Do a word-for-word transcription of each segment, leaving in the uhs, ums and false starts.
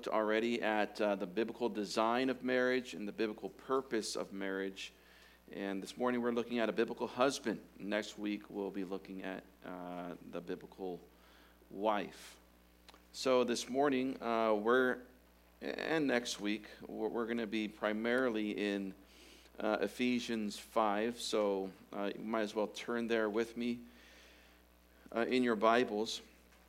looked already at uh, the biblical design of marriage and the biblical purpose of marriage. And this morning we're looking at a biblical husband. Next week we'll be looking at uh, the biblical wife. So this morning uh, we're, and next week, we're, we're going to be primarily in uh, Ephesians five. So uh, you might as well turn there with me uh, in your Bibles.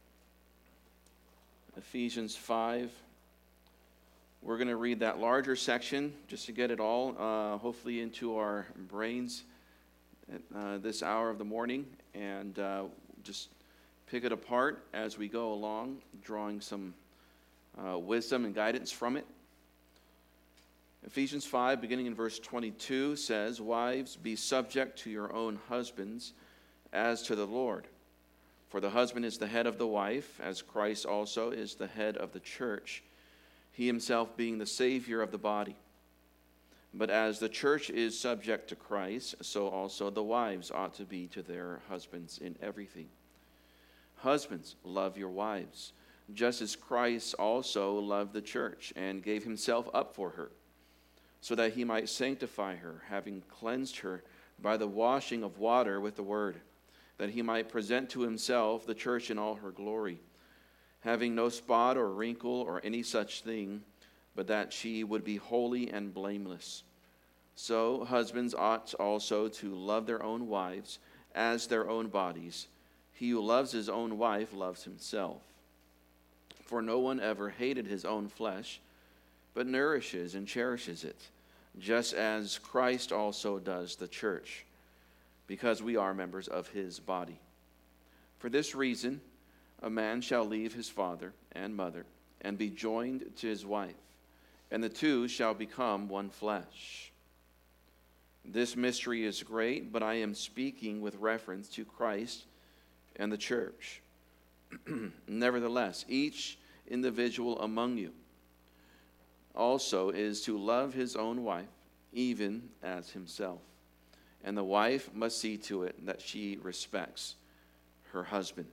Ephesians five. We're going to read that larger section just to get it all, uh, hopefully, into our brains at uh, this hour of the morning, and uh, just pick it apart as we go along, drawing some uh, wisdom and guidance from it. Ephesians five, beginning in verse twenty-two, says, "Wives, be subject to your own husbands as to the Lord. For the husband is the head of the wife, as Christ also is the head of the church, he himself being the Savior of the body. But as the church is subject to Christ, so also the wives ought to be to their husbands in everything. Husbands, love your wives, just as Christ also loved the church and gave himself up for her, so that he might sanctify her, having cleansed her by the washing of water with the word, that he might present to himself the church in all her glory, having no spot or wrinkle or any such thing, but that she would be holy and blameless. So husbands ought also to love their own wives as their own bodies. He who loves his own wife loves himself. For no one ever hated his own flesh, but nourishes and cherishes it, just as Christ also does the church, because we are members of his body. For this reason, a man shall leave his father and mother and be joined to his wife, and the two shall become one flesh. This mystery is great, but I am speaking with reference to Christ and the church. Nevertheless, each individual among you also is to love his own wife, even as himself. And the wife must see to it that she respects her husband."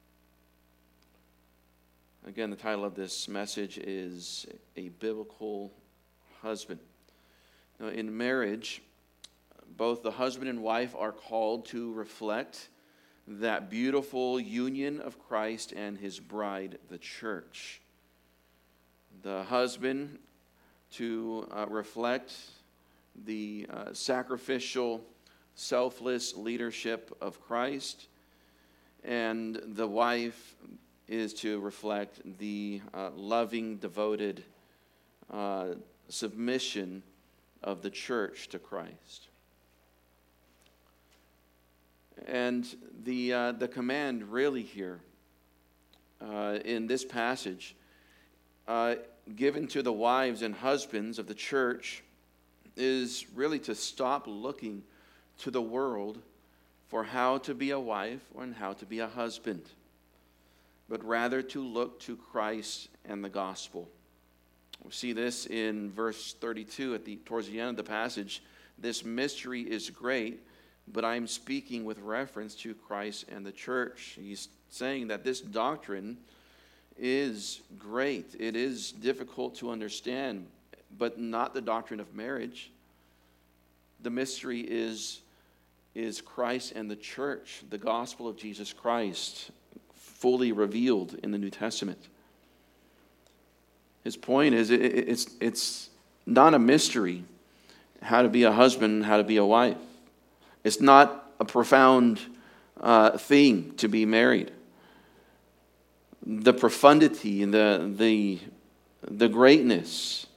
Again, the title of this message is A Biblical Husband. Now, in marriage, both the husband and wife are called to reflect that beautiful union of Christ and his bride, the church. The husband to uh, reflect the uh, sacrificial, selfless leadership of Christ, and the wife is to reflect the uh, loving, devoted uh, submission of the church to Christ. And the uh, the command really here uh, in this passage uh, given to the wives and husbands of the church is really to stop looking to the world for how to be a wife and how to be a husband, but rather to look to Christ and the gospel. We see this in verse thirty-two at the towards the end of the passage. This mystery is great, but I'm speaking with reference to Christ and the church. He's saying that this doctrine is great. It is difficult to understand, but not the doctrine of marriage. The mystery is, is Christ and the church, the gospel of Jesus Christ, fully revealed in the New Testament. His point is it, it's, it's not a mystery how to be a husband, how to be a wife. It's not a profound uh, thing to be married. The profundity and the, the, the greatness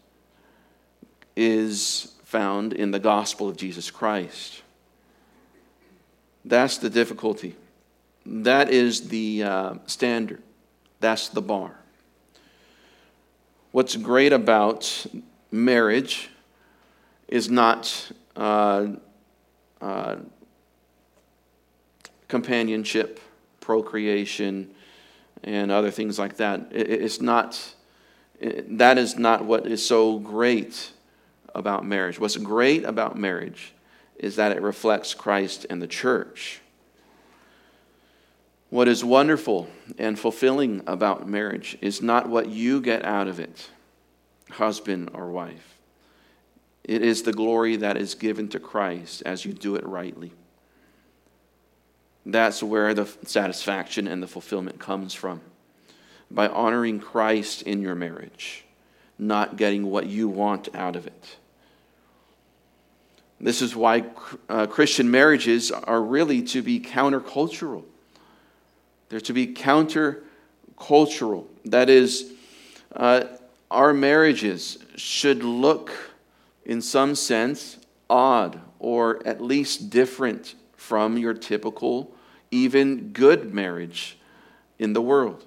is found in the gospel of Jesus Christ. That's the difficulty. That is the uh, standard. That's the bar. What's great about marriage is not uh, uh, companionship, procreation, and other things like that. It, it's not. It, that is not what is so great about marriage. What's great about marriage is that it reflects Christ and the church. What is wonderful and fulfilling about marriage is not what you get out of it, husband or wife. It is the glory that is given to Christ as you do it rightly. That's where the satisfaction and the fulfillment comes from. By honoring Christ in your marriage, not getting what you want out of it. This is why uh, Christian marriages are really to be countercultural. They're to be countercultural. That is, uh, our marriages should look, in some sense, odd or at least different from your typical, even good marriage in the world.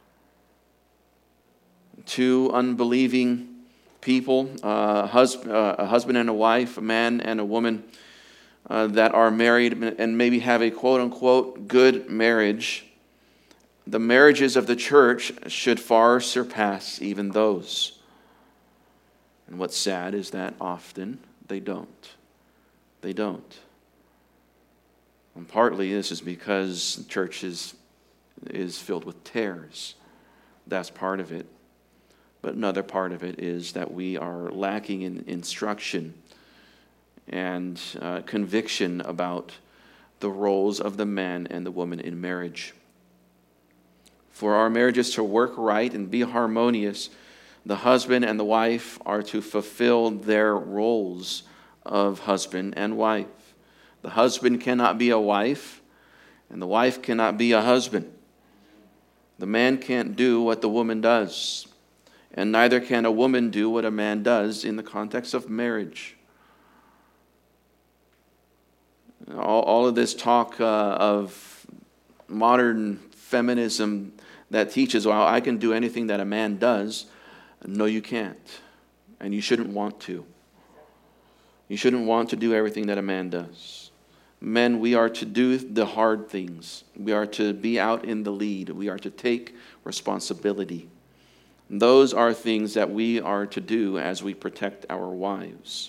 Two unbelieving people, uh, hus- uh, a husband and a wife, a man and a woman uh, that are married and maybe have a quote-unquote good marriage, the marriages of the church should far surpass even those. And what's sad is that often they don't. They don't. And partly this is because the church is, is filled with tares. That's part of it. But another part of it is that we are lacking in instruction and uh, conviction about the roles of the man and the woman in marriage. For our marriages to work right and be harmonious, the husband and the wife are to fulfill their roles of husband and wife. The husband cannot be a wife, and the wife cannot be a husband. The man can't do what the woman does, and neither can a woman do what a man does in the context of marriage. All, all of this talk uh, of modern feminism that teaches, well, I can do anything that a man does. No, you can't. And you shouldn't want to. You shouldn't want to do everything that a man does. Men, we are to do the hard things. We are to be out in the lead. We are to take responsibility. Those are things that we are to do as we protect our wives.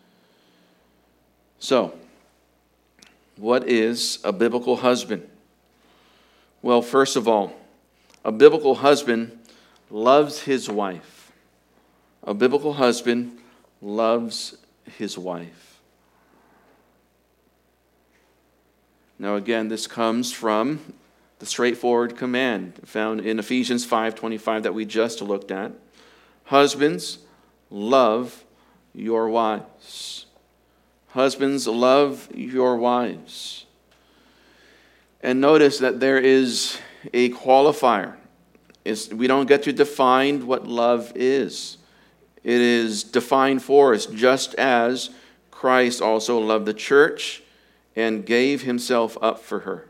So, what is a biblical husband? Well, first of all, a biblical husband loves his wife. A biblical husband loves his wife. Now again, this comes from the straightforward command found in Ephesians five twenty-five that we just looked at. Husbands, love your wives. Husbands, love your wives. And notice that there is a qualifier. It's, we don't get to define what love is. It is defined for us, just as Christ also loved the church and gave himself up for her.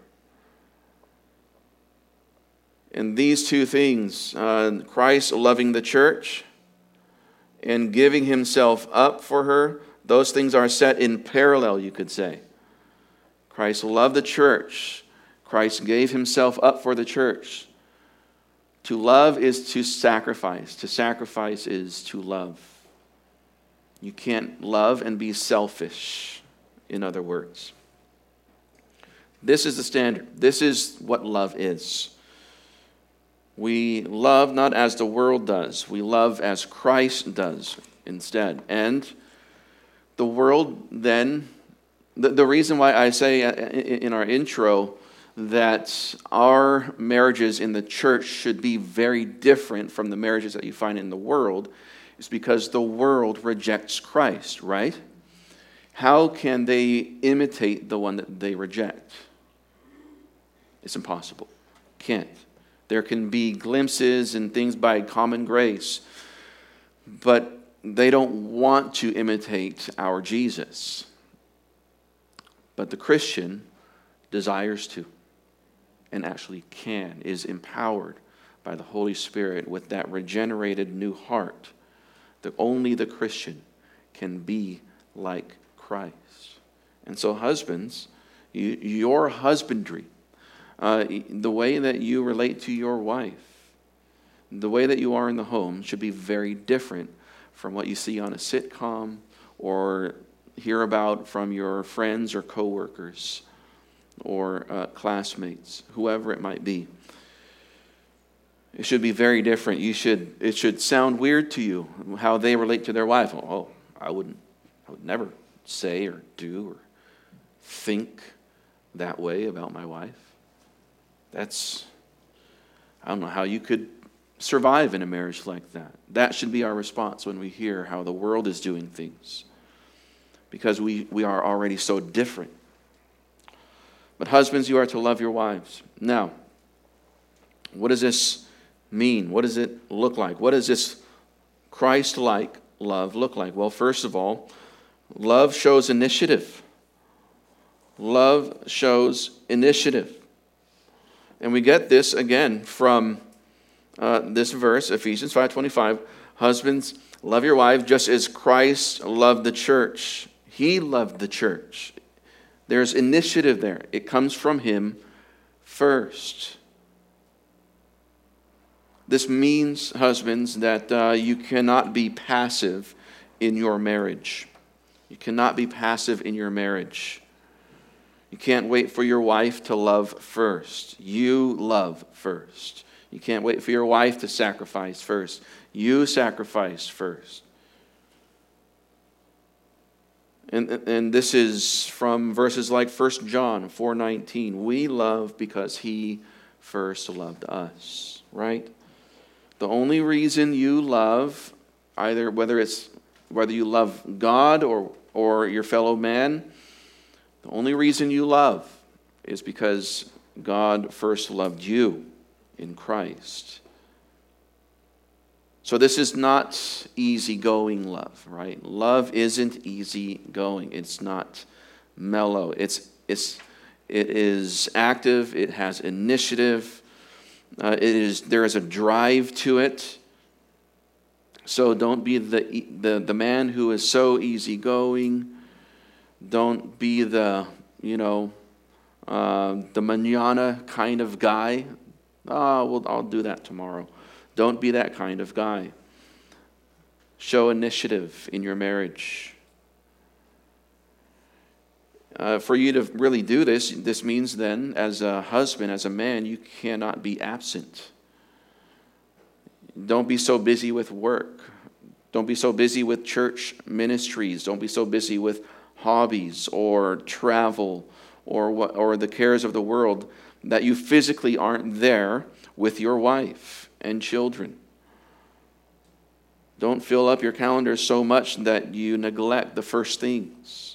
And these two things, uh, Christ loving the church and giving himself up for her, those things are set in parallel, you could say. Christ loved the church. Christ gave himself up for the church. To love is to sacrifice. To sacrifice is to love. You can't love and be selfish, in other words. This is the standard. This is what love is. We love not as the world does. We love as Christ does instead. And the world then, the, the reason why I say in our intro that our marriages in the church should be very different from the marriages that you find in the world is because the world rejects Christ, right? How can they imitate the one that they reject? It's impossible. Can't. There can be glimpses and things by common grace, but they don't want to imitate our Jesus. But the Christian desires to, and actually can, is empowered by the Holy Spirit with that regenerated new heart, that only the Christian can be like Christ. And so husbands, you, your husbandry, uh, the way that you relate to your wife, the way that you are in the home should be very different from what you see on a sitcom or hear about from your friends or coworkers or uh, classmates, whoever it might be. It should be very different. You should, it should sound weird to you how they relate to their wife. Oh, I wouldn't, I would never say or do or think that way about my wife. That's, I don't know how you could survive in a marriage like that. That should be our response when we hear how the world is doing things, because we, we are already so different. But husbands, you are to love your wives. Now, what does this mean? What does it look like? What does this Christ-like love look like? Well, first of all, love shows initiative. Love shows initiative. And we get this, again, from uh, this verse, Ephesians five twenty-five. Husbands, love your wives just as Christ loved the church. He loved the church. There's initiative there. It comes from him first. This means, husbands, that uh, you cannot be passive in your marriage. You cannot be passive in your marriage. You can't wait for your wife to love first. You love first. You can't wait for your wife to sacrifice first. You sacrifice first. And, and this is from verses like First John four nineteen. We love because he first loved us, right? The only reason you love, either whether it's whether you love God or, or your fellow man, the only reason you love is because God first loved you in Christ. So this is not easygoing love, right? Love isn't easygoing. It's not mellow. It's it's it is active. It has initiative. Uh, it is there is a drive to it. So don't be the the the man who is so easygoing. Don't be the you know uh, the mañana kind of guy. Oh, well, I'll do that tomorrow. Don't be that kind of guy. Show initiative in your marriage. Uh, for you to really do this, this means then, as a husband, as a man, you cannot be absent. Don't be so busy with work. Don't be so busy with church ministries. Don't be so busy with hobbies or travel or what, or the cares of the world that you physically aren't there with your wife and children. Don't fill up your calendar so much that you neglect the first things.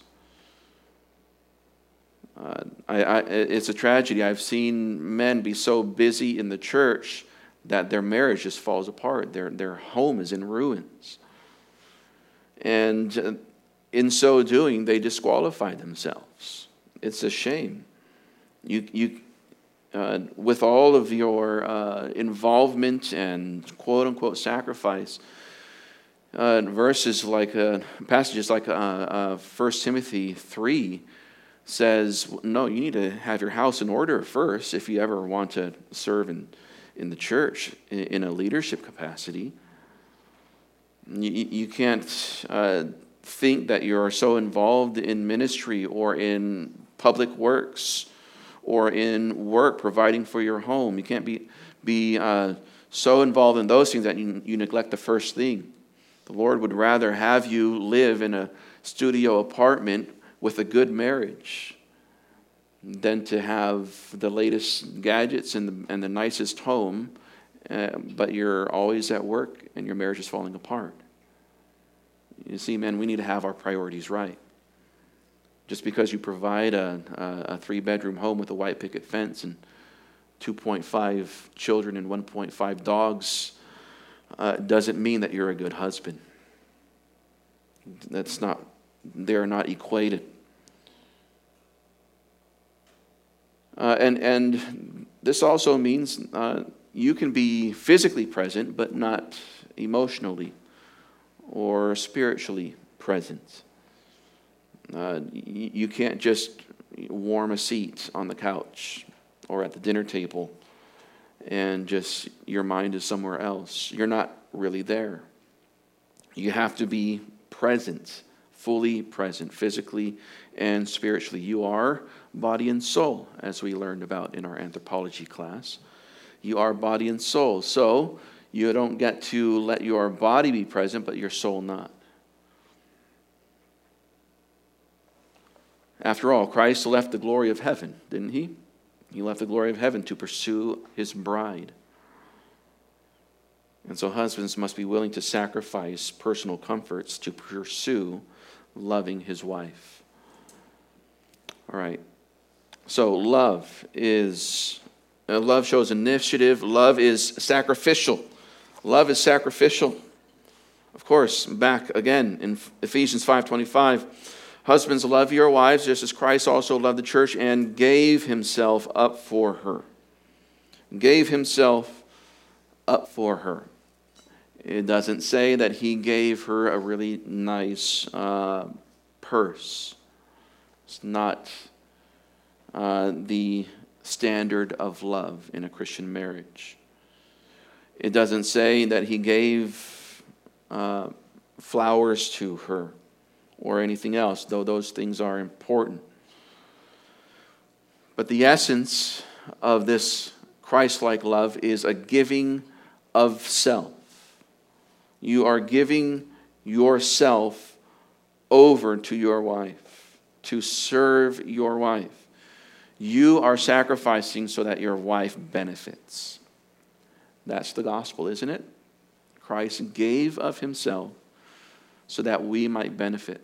Uh, I, I, it's a tragedy. I've seen men be so busy in the church that their marriage just falls apart. Their, their home is in ruins. And uh, in so doing, they disqualify themselves. It's a shame. You, you, uh, with all of your uh, involvement and quote-unquote sacrifice, uh, verses like, uh, passages like uh, uh, First Timothy three says, no, you need to have your house in order first if you ever want to serve in, in the church in, in a leadership capacity. You, you can't uh, think that you're so involved in ministry or in public works or in work providing for your home. You can't be, be uh, so involved in those things that you, you neglect the first thing. The Lord would rather have you live in a studio apartment with a good marriage than to have the latest gadgets and the, and the nicest home, uh, but you're always at work and your marriage is falling apart. You see, men, we need to have our priorities right. Just because you provide a, a, a three-bedroom home with a white picket fence and two point five children and one point five dogs uh, doesn't mean that you're a good husband. That's not, they're not equated. Uh, and, and this also means uh, you can be physically present, but not emotionally or spiritually present. Uh, you, you can't just warm a seat on the couch or at the dinner table and just your mind is somewhere else. You're not really there. You have to be present, fully present, physically and spiritually. You are body and soul, as we learned about in our anthropology class. You are body and soul. So you don't get to let your body be present, but your soul not. After all, Christ left the glory of heaven, didn't he? He left the glory of heaven to pursue his bride. And so husbands must be willing to sacrifice personal comforts to pursue loving his wife. All right. So love is, uh, love shows initiative. Love is sacrificial. Love is sacrificial. Of course, back again in Ephesians five twenty-five, husbands, love your wives just as Christ also loved the church and gave himself up for her. Gave himself up for her. It doesn't say that he gave her a really nice uh, purse. It's not uh, the standard of love in a Christian marriage. It doesn't say that he gave uh, flowers to her or anything else, though those things are important. But the essence of this Christ-like love is a giving of self. You are giving yourself over to your wife, to serve your wife. You are sacrificing so that your wife benefits. That's the gospel, isn't it? Christ gave of himself so that we might benefit.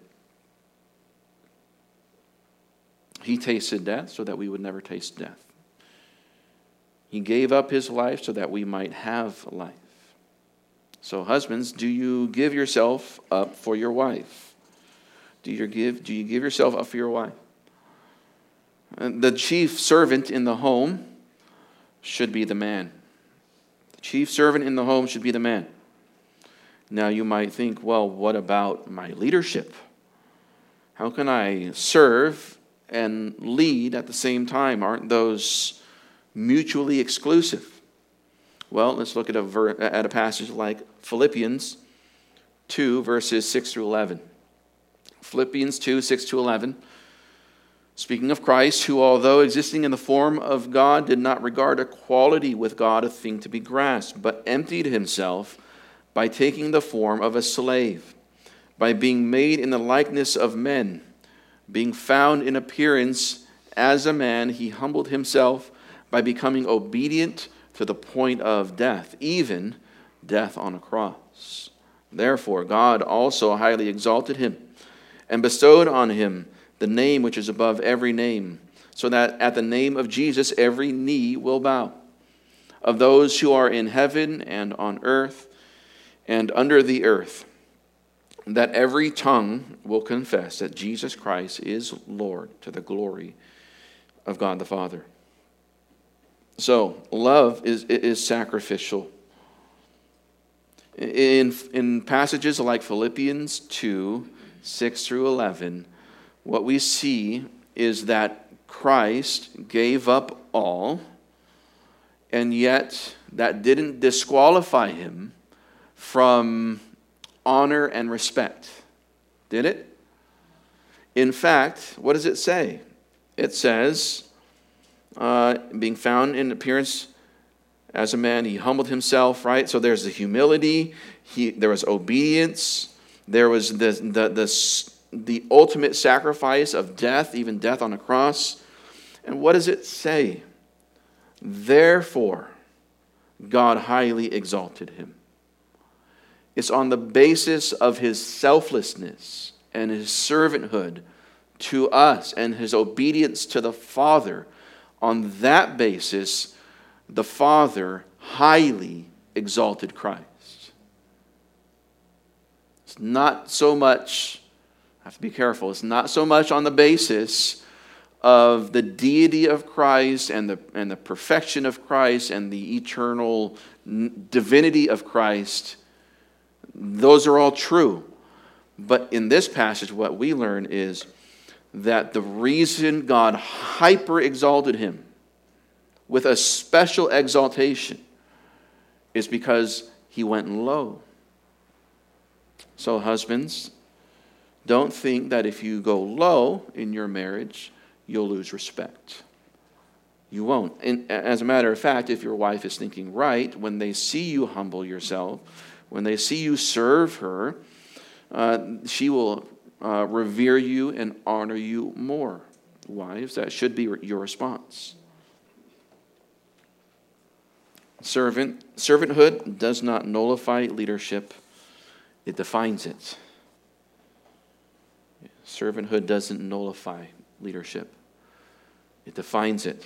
He tasted death so that we would never taste death. He gave up his life so that we might have life. So husbands, do you give yourself up for your wife? Do you give, do you give yourself up for your wife? And the chief servant in the home should be the man. The chief servant in the home should be the man. Now you might think, well, what about my leadership? How can I serve and lead at the same time? Aren't those mutually exclusive? Well, let's look at a, ver- at a passage like Philippians two, verses six through eleven. Philippians two, six to eleven. Speaking of Christ, who although existing in the form of God, did not regard equality with God a thing to be grasped, but emptied himself by taking the form of a slave, by being made in the likeness of men. Being found in appearance as a man, he humbled himself by becoming obedient to the point of death, even death on a cross. Therefore, God also highly exalted him and bestowed on him the name which is above every name, so that at the name of Jesus every knee will bow, of those who are in heaven and on earth and under the earth, that every tongue will confess that Jesus Christ is Lord, to the glory of God the Father. So, love is, is sacrificial. In, in passages like Philippians two, six through eleven, what we see is that Christ gave up all, and yet that didn't disqualify him from honor and respect. Did it? In fact, what does it say? It says, uh, being found in appearance as a man, he humbled himself, right? So there's the humility, he, there was obedience, there was the, the, the, the ultimate sacrifice of death, even death on a cross. And what does it say? Therefore, God highly exalted him. It's on the basis of his selflessness and his servanthood to us and his obedience to the Father. On that basis, the Father highly exalted Christ. It's not so much, I have to be careful, it's not so much on the basis of the deity of Christ and the, and the perfection of Christ and the eternal divinity of Christ. Those are all true. But in this passage, what we learn is that the reason God hyper-exalted him with a special exaltation is because he went low. So husbands, don't think that if you go low in your marriage, you'll lose respect. You won't. And as a matter of fact, if your wife is thinking right, when they see you humble yourself, when they see you serve her, uh, she will uh, revere you and honor you more. Wives, that should be your response. Servant, servanthood does not nullify leadership, it defines it. Servanthood doesn't nullify leadership, it defines it.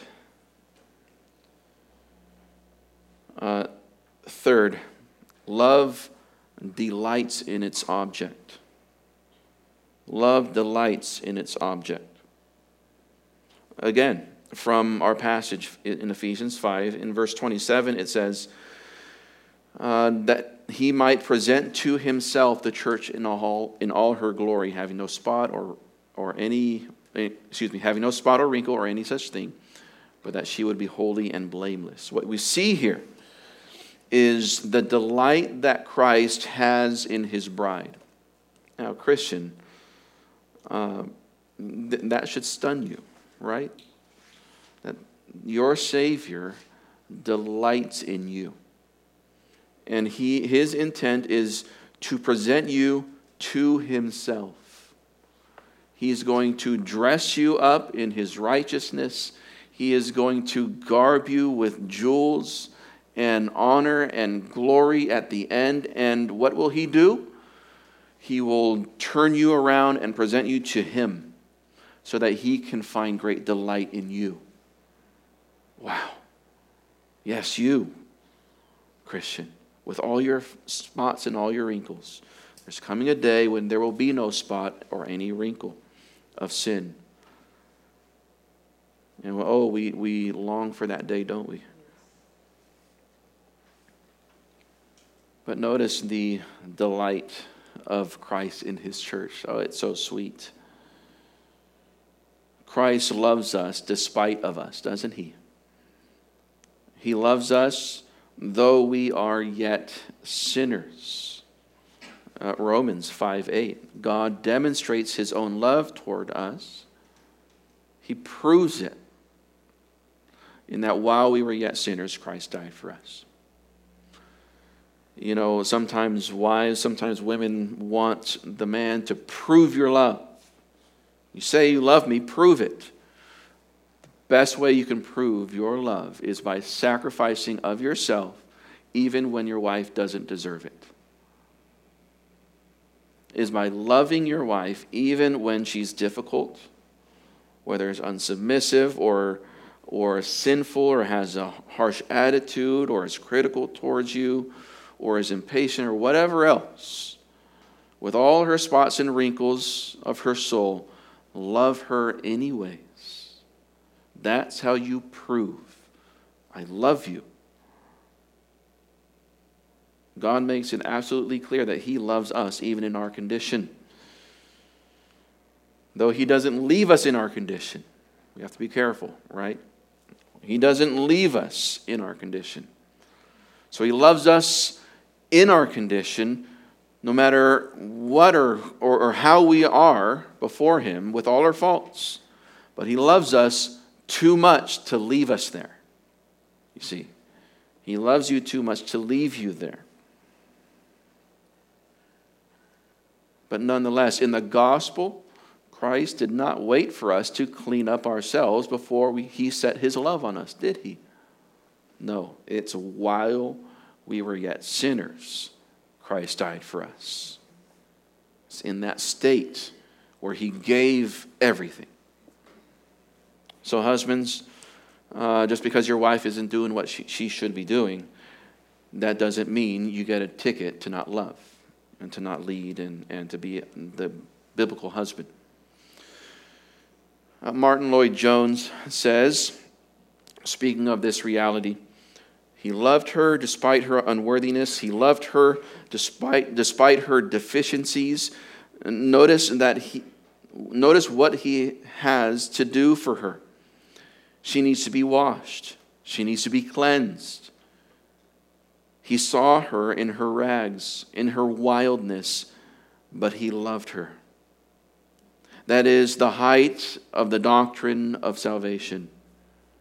Uh, third, love delights in its object. Love delights in its object. Again, from our passage in Ephesians five, in verse twenty-seven, it says uh, that he might present to himself the church in all in all her glory, having no spot or or any excuse me, having no spot or wrinkle or any such thing, but that she would be holy and blameless. What we see here is the delight that Christ has in his bride. Now, Christian, uh, th- that should stun you, right? That your Savior delights in you. And he, his intent is to present you to himself. He's going to dress you up in his righteousness. He is going to garb you with jewels and honor and glory at the end. And what will he do? He will turn you around and present you to him so that he can find great delight in you. Wow. Yes, you, Christian, with all your spots and all your wrinkles. There's coming a day when there will be no spot or any wrinkle of sin. And oh, we, we long for that day, don't we? But notice the delight of Christ in his church. Oh, it's so sweet. Christ loves us despite of us, doesn't he? He loves us though we are yet sinners. Uh, Romans five eight. God demonstrates his own love toward us. He proves it in that while we were yet sinners, Christ died for us. You know, sometimes wives, sometimes women want the man to prove your love. You say you love me, prove it. The best way you can prove your love is by sacrificing of yourself, even when your wife doesn't deserve it. Is by loving your wife even when she's difficult, whether it's unsubmissive or, or sinful or has a harsh attitude or is critical towards you, or is impatient, or whatever else, with all her spots and wrinkles of her soul, love her anyways. That's how you prove, I love you. God makes it absolutely clear that he loves us even in our condition. Though he doesn't leave us in our condition. We have to be careful, right? He doesn't leave us in our condition. So he loves us in our condition, no matter what or, or, or how we are before him with all our faults. But he loves us too much to leave us there. You see, he loves you too much to leave you there. But nonetheless, in the gospel, Christ did not wait for us to clean up ourselves before we, he set his love on us, did he? No, it's while we were yet sinners, Christ died for us. It's in that state where he gave everything. So husbands, uh, just because your wife isn't doing what she, she should be doing, that doesn't mean you get a ticket to not love and to not lead and, and to be the biblical husband. Uh, Martin Lloyd-Jones says, speaking of this reality, he loved her despite her unworthiness. He loved her despite despite her deficiencies. Notice that he notice what he has to do for her. She needs to be washed. She needs to be cleansed. He saw her in her rags, in her wildness, but he loved her. That is the height of the doctrine of salvation.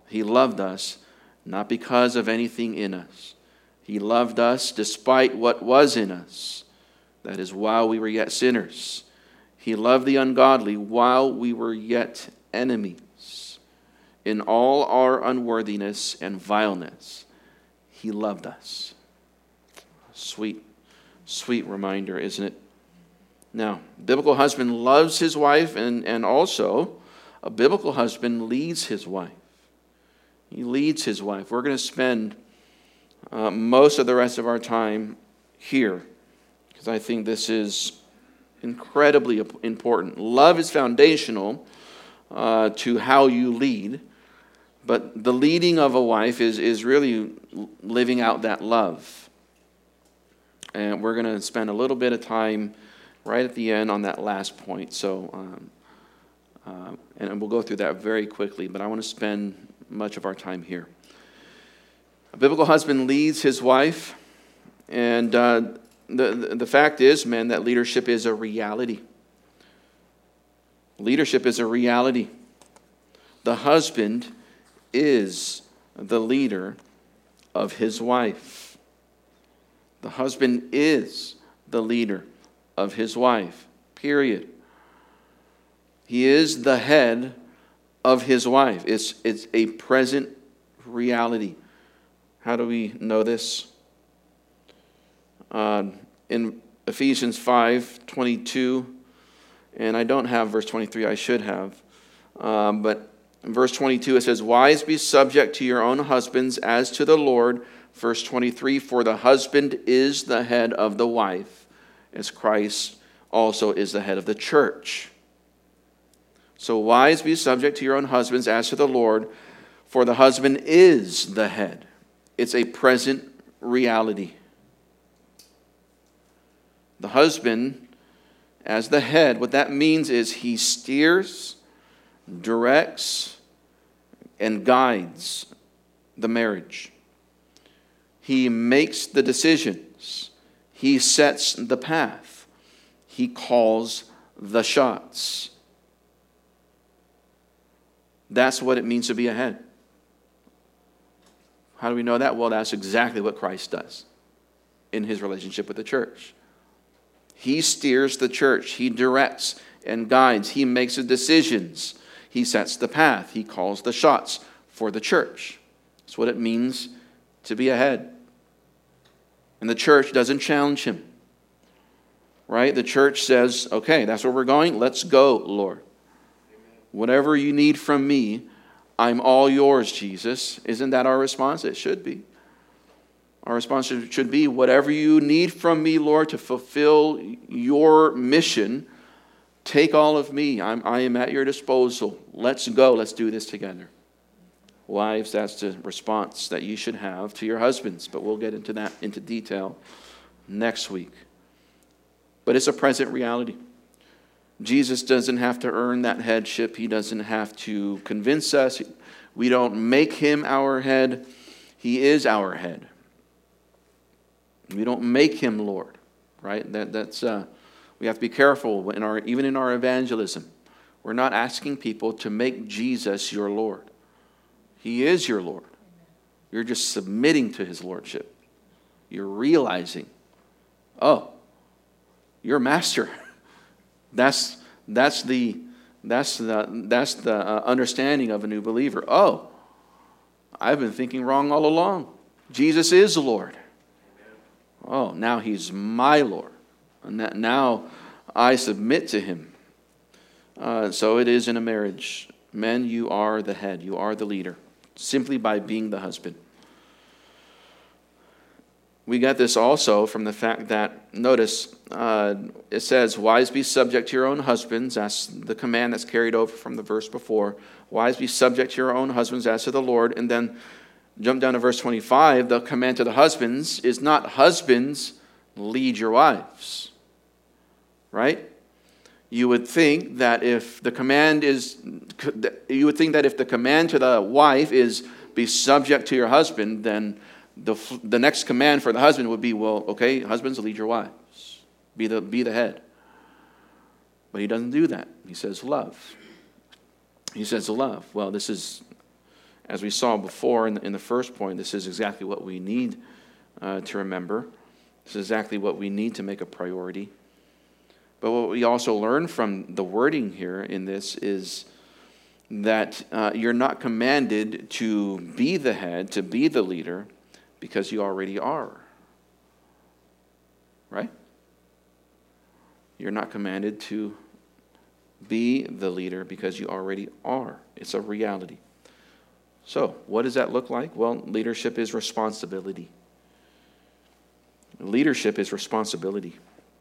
He loved us not because of anything in us. He loved us despite what was in us. That is, while we were yet sinners. He loved the ungodly while we were yet enemies. In all our unworthiness and vileness, He loved us. Sweet, sweet reminder, isn't it? Now, a biblical husband loves his wife, and, and also a biblical husband leads his wife. He leads his wife. We're going to spend uh, most of the rest of our time here, because I think this is incredibly important. Love is foundational uh, to how you lead, but the leading of a wife is, is really living out that love. And we're going to spend a little bit of time right at the end on that last point. So, um, uh, and we'll go through that very quickly, but I want to spend much of our time here. A biblical husband leads his wife, and uh, the, the, the fact is, men, that leadership is a reality. Leadership is a reality. The husband is the leader of his wife. The husband is the leader of his wife, period. He is the head of his wife. It's, it's a present reality. How do we know this? Uh, in Ephesians five twenty-two, and I don't have verse twenty-three, I should have. Um, but in verse twenty-two it says, "Wives, be subject to your own husbands as to the Lord." Verse twenty-three, "For the husband is the head of the wife, as Christ also is the head of the church." So wives, be subject to your own husbands as to the Lord, for the husband is the head. It's a present reality. The husband, as the head, what that means is he steers, directs, and guides the marriage. He makes the decisions. He sets the path. He calls the shots. That's what it means to be a head. How do we know that? Well, that's exactly what Christ does in his relationship with the church. He steers the church. He directs and guides. He makes the decisions. He sets the path. He calls the shots for the church. That's what it means to be a head. And the church doesn't challenge him. Right? The church says, okay, that's where we're going. Let's go, Lord. Whatever you need from me, I'm all yours, Jesus. Isn't that our response? It should be. Our response should be, whatever you need from me, Lord, to fulfill your mission, take all of me. I'm, I am at your disposal. Let's go. Let's do this together. Wives, that's the response that you should have to your husbands. But we'll get into that into detail next week. But it's a present reality. Jesus doesn't have to earn that headship. He doesn't have to convince us. We don't make him our head. He is our head. We don't make him Lord, right? That that's uh, we have to be careful in our even in our evangelism. We're not asking people to make Jesus your Lord. He is your Lord. You're just submitting to his lordship. You're realizing, oh, you're master. That's that's the that's the that's the uh, understanding of a new believer. Oh, I've been thinking wrong all along. Jesus is Lord. Oh, now he's my Lord, and that now I submit to him. Uh, so it is in a marriage. Men, you are the head. You are the leader, simply by being the husband. We get this also from the fact that, notice, uh, it says, wives, be subject to your own husbands. That's the command that's carried over from the verse before. Wives, be subject to your own husbands as to the Lord. And then jump down to verse twenty-five. The command to the husbands is not, husbands, lead your wives. Right? You would think that if the command is, you would think that if the command to the wife is, be subject to your husband, then The, the next command for the husband would be, well, okay, husbands, lead your wives. Be the, be the head. But he doesn't do that. He says love. He says love. Well, this is, As we saw before in the, in the first point, this is exactly what we need uh, to remember. This is exactly what we need to make a priority. But what we also learn from the wording here in this is that uh, you're not commanded to be the head, to be the leader, because you already are. Right? You're not commanded to be the leader because you already are. It's a reality. So, what does that look like? Well, leadership is responsibility. Leadership is responsibility.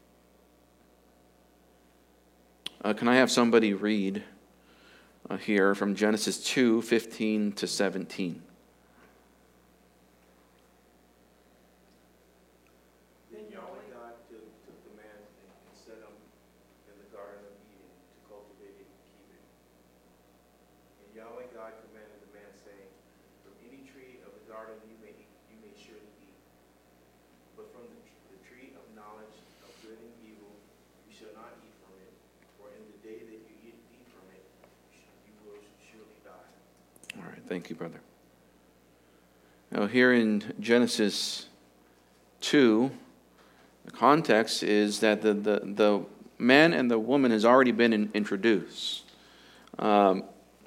Uh, can I have somebody read uh, here from Genesis two, fifteen to seventeen? Then Yahweh God took, took the man and set him in the Garden of Eden to cultivate it and keep it. And Yahweh God commanded the man, saying, from any tree of the garden you may you may surely eat, but from the, the tree of knowledge of good and evil you shall not eat from it, for in the day that you eat, eat from it, you will surely die. All right, thank you, brother. Now, here in Genesis two, the context is that the, the, the man and the woman has already been in, introduced. Um,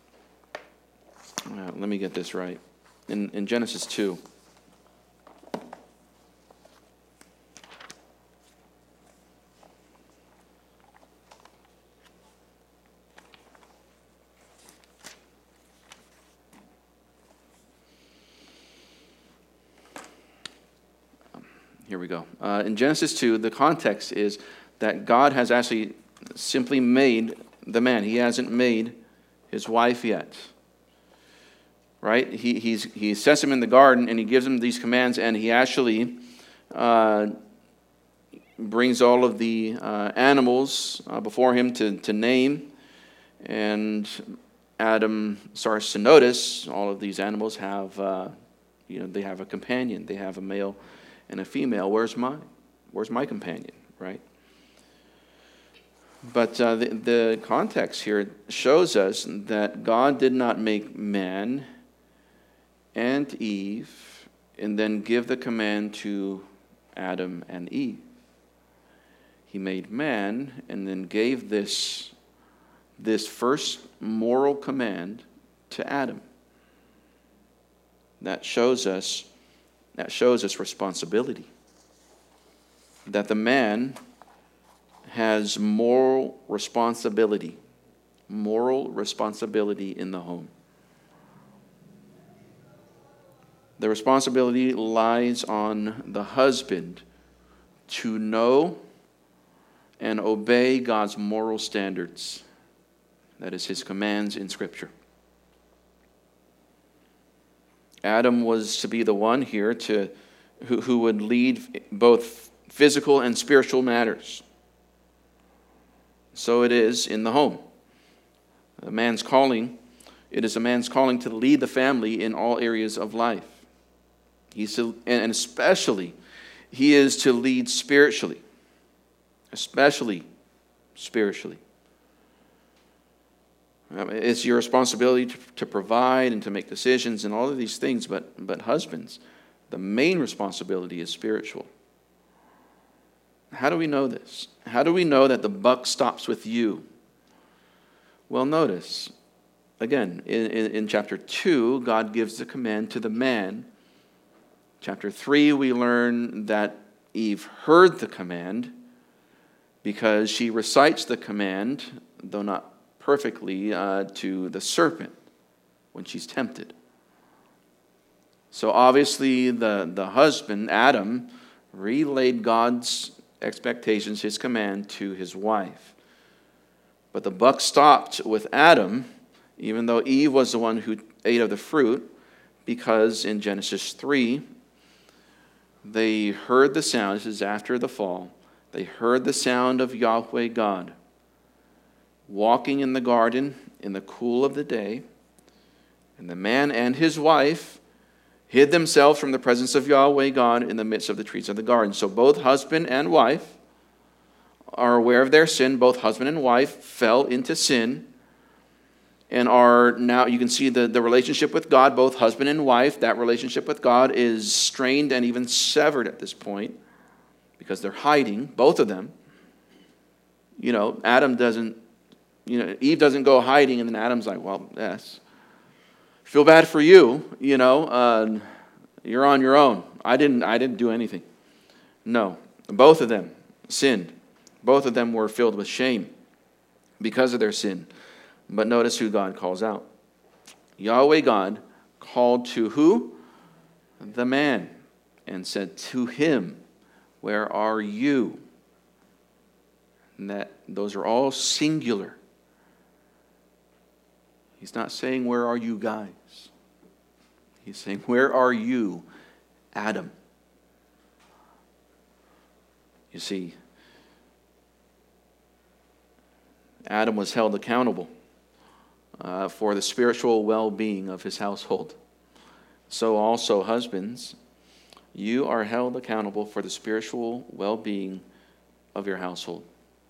uh, let me get this right. In, in Genesis two. Here we go. Uh, in Genesis two, the context is that God has actually simply made the man. He hasn't made his wife yet. Right? He, he's, he sets him in the garden and he gives him these commands, and he actually uh, brings all of the uh, animals uh, before him to, to name. And Adam starts to notice all of these animals have, uh, you know, they have a companion. They have a male and a female. Where's mine? Where's my companion, right? But uh, the, the context here shows us that God did not make man and Eve and then give the command to Adam and Eve. He made man and then gave this, this first moral command to Adam. That shows us That shows us responsibility. That the man has moral responsibility. Moral responsibility in the home. The responsibility lies on the husband to know and obey God's moral standards. That is his commands in Scripture. Adam was to be the one here to who, who would lead both physical and spiritual matters. So it is in the home. A man's calling, it is a man's calling to lead the family in all areas of life. He's to, and especially, he is to lead spiritually. Especially spiritually. It's your responsibility to, to provide and to make decisions and all of these things, but, but husbands, the main responsibility is spiritual. How do we know this? How do we know that the buck stops with you? Well, notice, again, in, in, in chapter two, God gives the command to the man. Chapter three, we learn that Eve heard the command because she recites the command, though not perfectly, uh, to the serpent when she's tempted. So obviously the, the husband, Adam, relayed God's expectations, his command, to his wife. But the buck stopped with Adam, even though Eve was the one who ate of the fruit, because in Genesis three, they heard the sound, this is after the fall, they heard the sound of Yahweh God walking in the garden in the cool of the day, and the man and his wife hid themselves from the presence of Yahweh God in the midst of the trees of the garden. So both husband and wife are aware of their sin. Both husband and wife fell into sin, and are now, you can see the, the relationship with God, both husband and wife, that relationship with God is strained and even severed at this point because they're hiding, both of them. You know, Adam doesn't, you know, Eve doesn't go hiding, and then Adam's like, well, yes, feel bad for you, you know, uh, you're on your own. I didn't, I didn't do anything. No, both of them sinned. Both of them were filled with shame because of their sin. But notice who God calls out. Yahweh God called to who? The man, and said to him, where are you? And that those are all singular. He's not saying, where are you guys? He's saying, where are you, Adam? You see, Adam was held accountable uh, for the spiritual well-being of his household. So also, husbands, you are held accountable for the spiritual well-being of your household.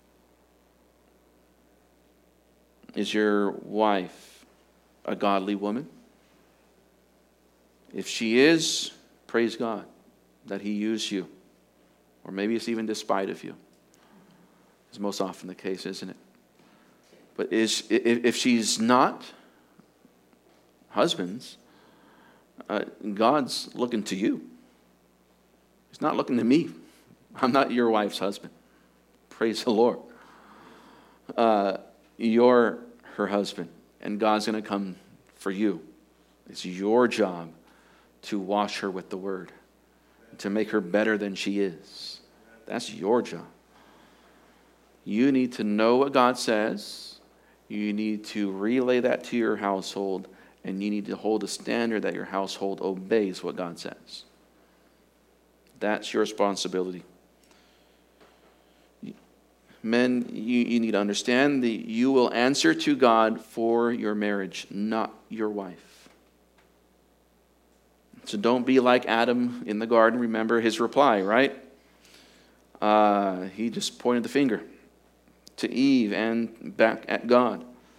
Is your wife a godly woman? If she is, praise God that he used you. Or maybe it's even despite of you. It's most often the case, isn't it? But is if she's not, husbands, uh, God's looking to you. He's not looking to me. I'm not your wife's husband. Praise the Lord. Uh, you're her husband, and God's going to come for you. It's your job to wash her with the word, to make her better than she is. That's your job. You need to know what God says. You need to relay that to your household, and you need to hold a standard that your household obeys what God says. That's your responsibility. Men, you, you need to understand that you will answer to God for your marriage, not your wife. So don't be like Adam in the garden. Remember his reply, right? Uh, he just pointed the finger to Eve and back at God.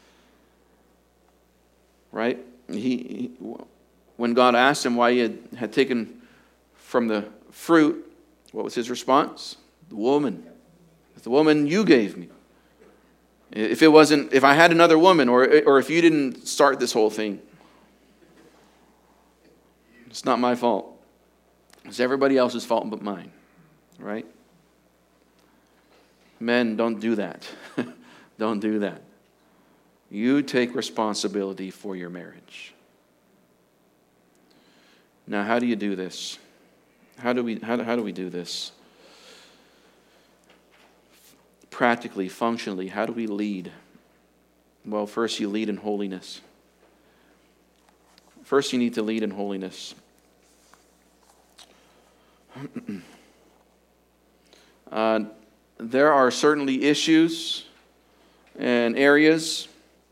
Right? He, he when God asked him why he had, had taken from the fruit, what was his response? The woman. The woman you gave me. If it wasn't, if I had another woman, or or if you didn't start this whole thing, it's not my fault. It's everybody else's fault but mine. Right? Men, don't do that. Don't do that. You take responsibility for your marriage. Now, how do you do this? How do we how, how do we do this? Practically, functionally, how do we lead? Well, first you lead in holiness. First you need to lead in holiness. uh, there are certainly issues and areas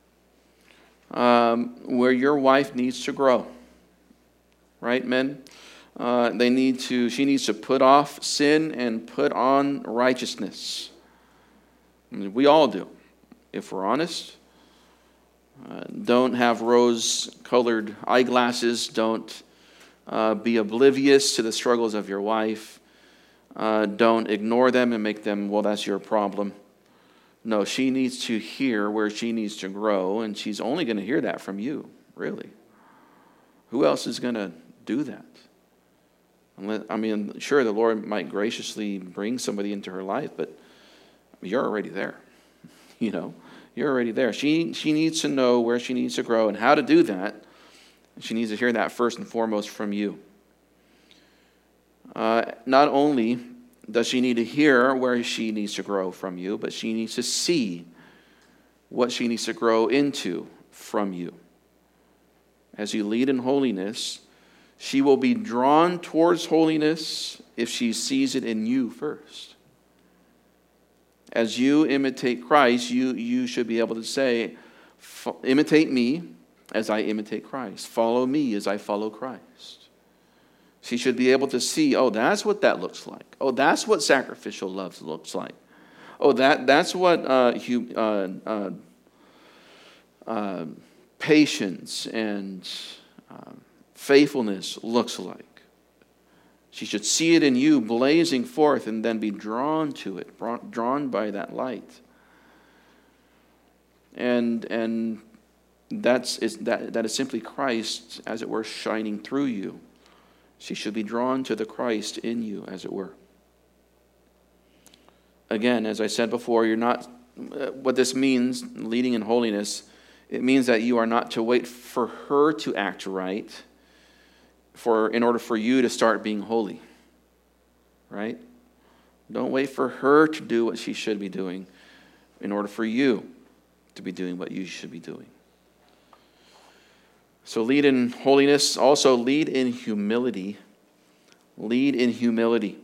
um, where your wife needs to grow. Right, men? Uh, they need to. She needs to put off sin and put on righteousness. I mean, we all do, if we're honest. Uh, don't have rose-colored eyeglasses. Don't uh, be oblivious to the struggles of your wife. Uh, don't ignore them and make them, well, that's your problem. No, she needs to hear where she needs to grow, and she's only going to hear that from you, really. Who else is going to do that? I mean, sure, the Lord might graciously bring somebody into her life, but you're already there. You know, you're already there. She she needs to know where she needs to grow and how to do that. She needs to hear that first and foremost from you. Uh, not only does she need to hear where she needs to grow from you, but she needs to see what she needs to grow into from you. As you lead in holiness, she will be drawn towards holiness if she sees it in you first. As you imitate Christ, you, you should be able to say, imitate me as I imitate Christ. Follow me as I follow Christ. She should be able to see, oh, that's what that looks like. Oh, that's what sacrificial love looks like. Oh, that that's what uh, uh, uh, uh, patience and um, faithfulness looks like. She should see it in you blazing forth and then be drawn to it, drawn by that light. And and that's is that that is simply Christ, as it were, shining through you. She should be drawn to the Christ in you, as it were. Again, as I said before, you're not. Uh, what this means, leading in holiness, it means that you are not to wait for her to act right, for in order for you to start being holy. Right? Don't wait for her to do what she should be doing in order for you to be doing what you should be doing. So lead in holiness, also lead in humility. Lead in humility.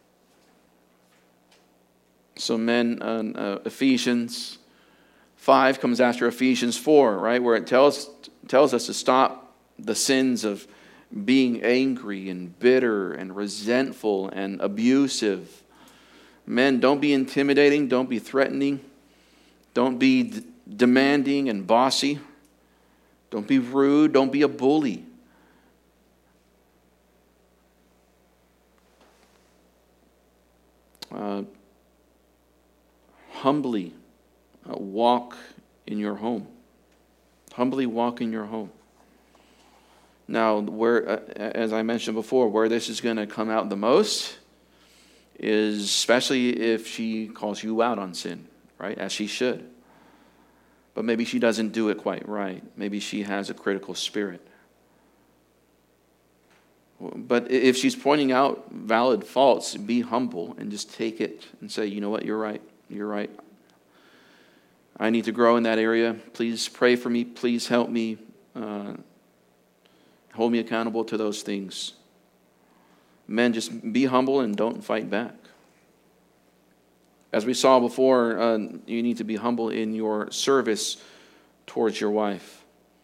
So men, uh, uh, Ephesians five comes after Ephesians four, right, where it tells tells us to stop the sins of being angry and bitter and resentful and abusive. Men, don't be intimidating, don't be threatening, don't be d- demanding and bossy. Don't be rude. Don't be a bully. Uh, humbly uh, walk in your home. Humbly walk in your home. Now, where, uh, as I mentioned before, where this is going to come out the most is especially if she calls you out on sin, right? As she should. But maybe she doesn't do it quite right. Maybe she has a critical spirit. But if she's pointing out valid faults, be humble and just take it and say, you know what, you're right, you're right. I need to grow in that area. Please pray for me. Please help me. Uh, hold me accountable to those things. Men, just be humble and don't fight back. As we saw before, uh, you need to be humble in your service towards your wife.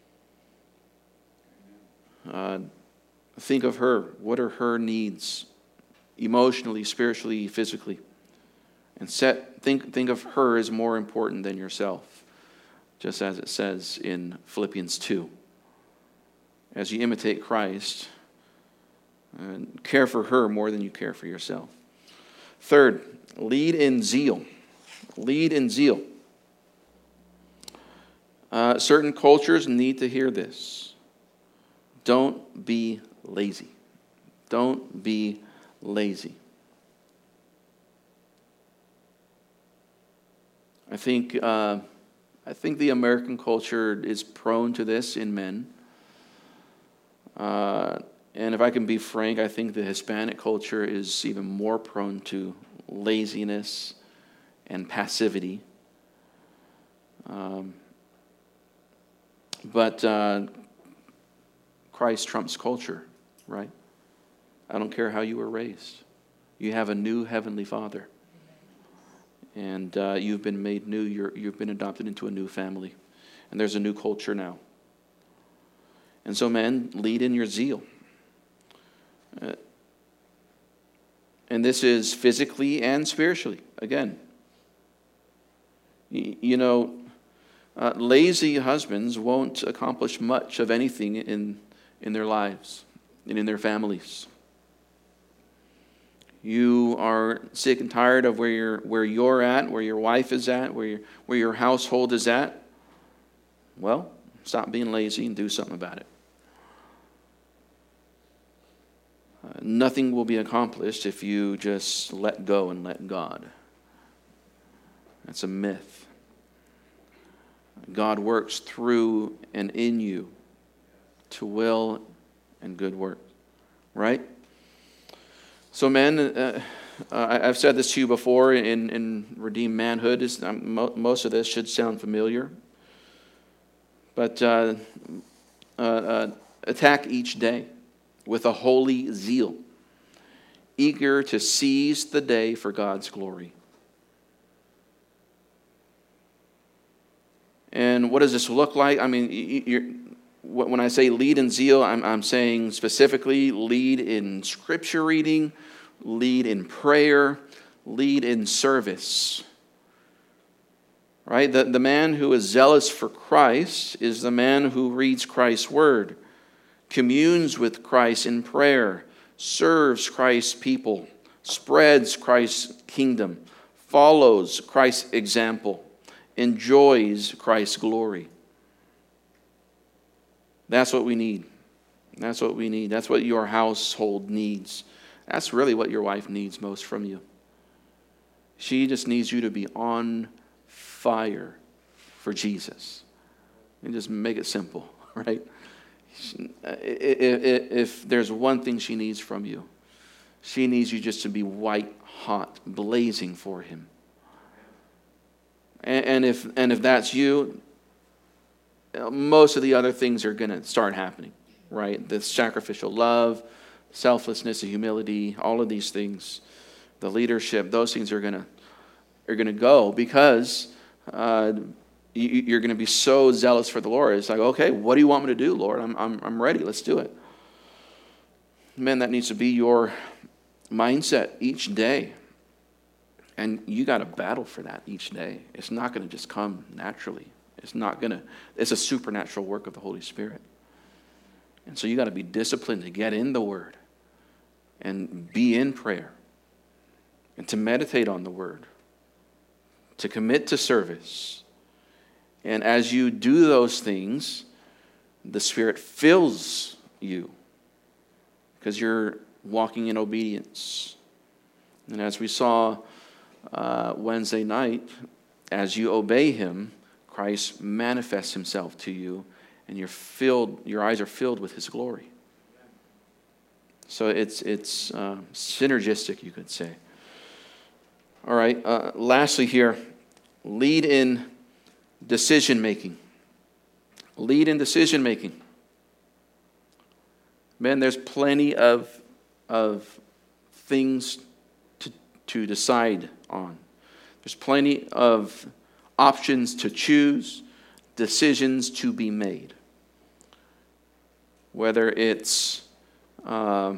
Uh, think of her. What are her needs, emotionally, spiritually, physically? And set think think of her as more important than yourself, just as it says in Philippians two. As you imitate Christ, uh, care for her more than you care for yourself. Third, lead in zeal. Lead in zeal. Uh, certain cultures need to hear this. Don't be lazy. Don't be lazy. I think uh, I think the American culture is prone to this in men. Uh, and if I can be frank, I think the Hispanic culture is even more prone to laziness and passivity. Um, but uh, Christ trumps culture, right? I don't care how you were raised. You have a new heavenly Father. And uh, you've been made new. You're, you've been adopted into a new family. And there's a new culture now. And so, men, lead in your zeal. Uh, and this is physically and spiritually. Again, you, you know, uh, lazy husbands won't accomplish much of anything in, in their lives and in their families. You are sick and tired of where you're where you're at, where your wife is at, where your, where your household is at. Well, stop being lazy and do something about it. Uh, nothing will be accomplished if you just let go and let God. That's a myth. God works through and in you to will and good work. Right? So men, uh, uh, I've said this to you before in, in Redeemed Manhood. Is, um, mo- most of this should sound familiar. But uh, uh, uh, attack each day with a holy zeal, eager to seize the day for God's glory. And what does this look like? I mean, you're, when I say lead in zeal, I'm, I'm saying specifically lead in scripture reading, lead in prayer, lead in service. Right? The, the man who is zealous for Christ is the man who reads Christ's word, communes with Christ in prayer, serves Christ's people, spreads Christ's kingdom, follows Christ's example, enjoys Christ's glory. That's what we need. That's what we need. That's what your household needs. That's really what your wife needs most from you. She just needs you to be on fire for Jesus. And just make it simple, right? If there's one thing she needs from you, she needs you just to be white hot, blazing for him. And if and if that's you, most of the other things are going to start happening, right? The sacrificial love, selflessness, the humility, all of these things, the leadership, those things are going to are going to go because uh, you, you're going to be so zealous for the Lord. It's like, okay, what do you want me to do, Lord? I'm I'm I'm ready. Let's do it. Man, that needs to be your mindset each day. And you got to battle for that each day. It's not going to just come naturally. It's not going to, it's a supernatural work of the Holy Spirit. And so you got to be disciplined to get in the Word and be in prayer and to meditate on the Word, to commit to service. And as you do those things, the Spirit fills you because you're walking in obedience. And as we saw uh, Wednesday night, as you obey Him, Christ manifests Himself to you, and you're filled. Your eyes are filled with His glory. So it's it's uh, synergistic, you could say. All right. Uh, lastly, here, lead in decision making. Lead in decision making. Man, there's plenty of of things to to decide on. There's plenty of options to choose, decisions to be made. Whether it's uh,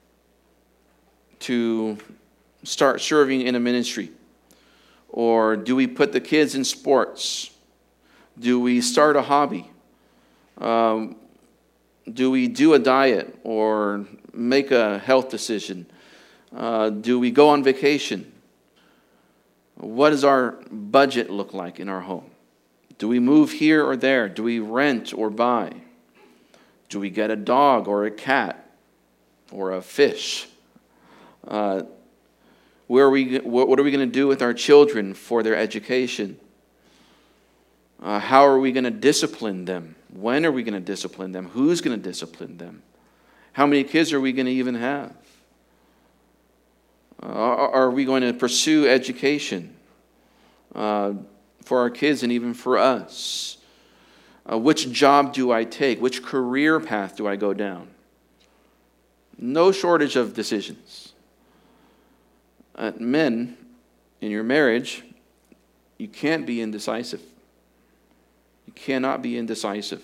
to start serving in a ministry, or do we put the kids in sports? Do we start a hobby? Um, do we do a diet or make a health decision? Uh, do we go on vacation? What does our budget look like in our home? Do we move here or there? Do we rent or buy? Do we get a dog or a cat or a fish? Uh, where are we? What are we going to do with our children for their education? Uh, how are we going to discipline them? When are we going to discipline them? Who's going to discipline them? How many kids are we going to even have? Uh, are we going to pursue education uh, for our kids and even for us? Uh, which job do I take? Which career path do I go down? No shortage of decisions. Uh, men, in your marriage, you can't be indecisive. You cannot be indecisive.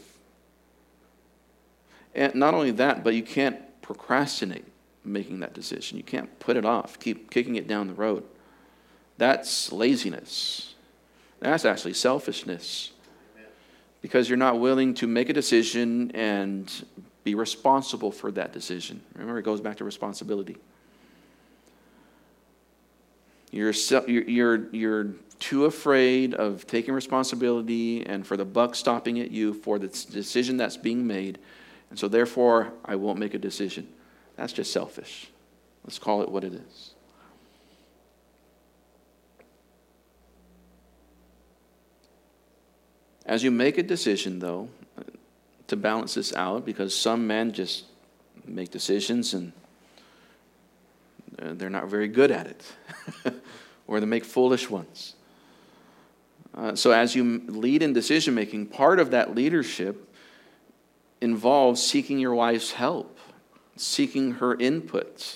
And not only that, but you can't procrastinate making that decision. You can't put it off, keep kicking it down the road. That's laziness. That's actually selfishness. Because you're not willing to make a decision and be responsible for that decision. Remember, it goes back to responsibility. You're you're you're too afraid of taking responsibility and for the buck stopping at you for the decision that's being made, and so therefore I won't make a decision. That's just selfish. Let's call it what it is. As you make a decision, though, to balance this out, because some men just make decisions and they're not very good at it, or they make foolish ones. Uh, so as you lead in decision-making, part of that leadership involves seeking your wife's help, seeking her input.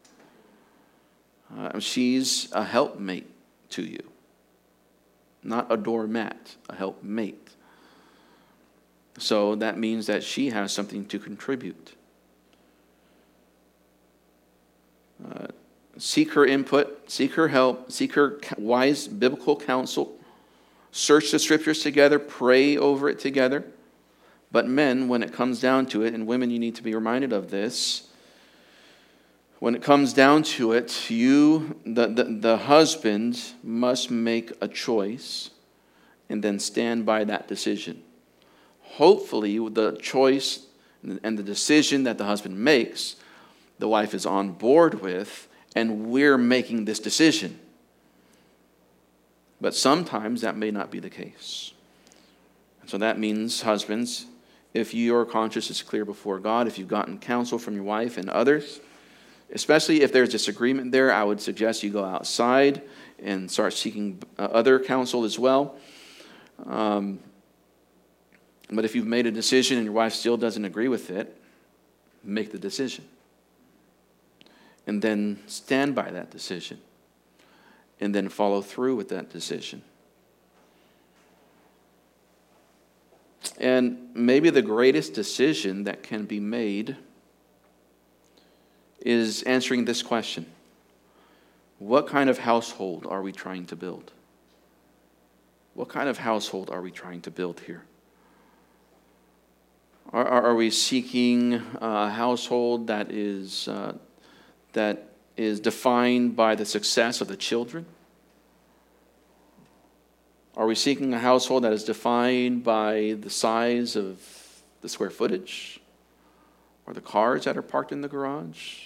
Uh, she's a helpmate to you. Not a doormat, a helpmate. So that means that she has something to contribute. Uh, seek her input, seek her help, seek her wise biblical counsel, search the scriptures together, pray over it together. But men, when it comes down to it, and women, you need to be reminded of this, when it comes down to it, you, the, the, the husband, must make a choice and then stand by that decision. Hopefully, the choice and the decision that the husband makes, the wife is on board with, and we're making this decision. But sometimes that may not be the case. So that means, husbands, if your conscience is clear before God, if you've gotten counsel from your wife and others, especially if there's disagreement there, I would suggest you go outside and start seeking other counsel as well. Um, but if you've made a decision and your wife still doesn't agree with it, make the decision. And then stand by that decision. And then follow through with that decision. And maybe the greatest decision that can be made is answering this question. What kind of household are we trying to build? What kind of household are we trying to build here? Are, are we seeking a household that is, uh, that is defined by the success of the children? Are we seeking a household that is defined by the size of the square footage? Or the cars that are parked in the garage?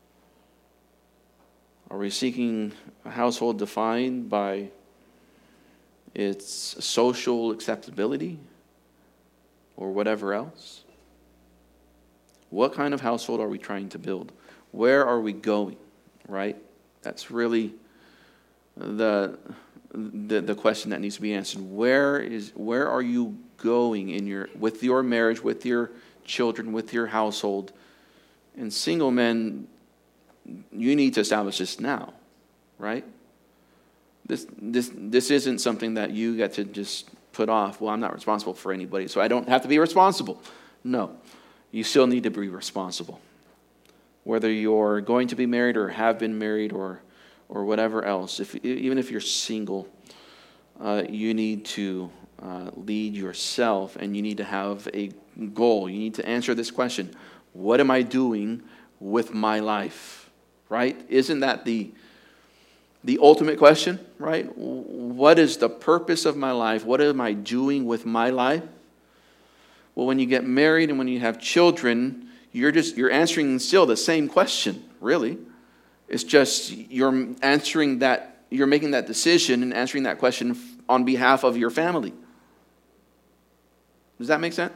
Are we seeking a household defined by its social acceptability or whatever else? What kind of household are we trying to build? Where are we going, right? That's really the... The, the question that needs to be answered. Where is where are you going in your with your marriage, with your children, with your household? And single men, you need to establish this now, right? This this this isn't something that you get to just put off. Well, I'm not responsible for anybody, so I don't have to be responsible. No, you still need to be responsible. Whether you're going to be married or have been married or or whatever else, if even if you're single, uh, you need to uh, lead yourself, and you need to have a goal. You need to answer this question: what am I doing with my life? Right? Isn't that the the ultimate question? Right? What is the purpose of my life? What am I doing with my life? Well, when you get married and when you have children, you're just you're answering still the same question, really. It's just you're answering that, you're making that decision and answering that question on behalf of your family. Does that make sense?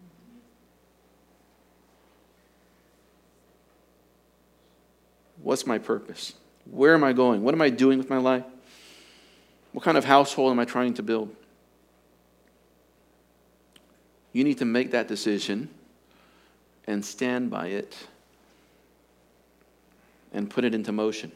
What's my purpose? Where am I going? What am I doing with my life? What kind of household am I trying to build? You need to make that decision and stand by it and put it into motion.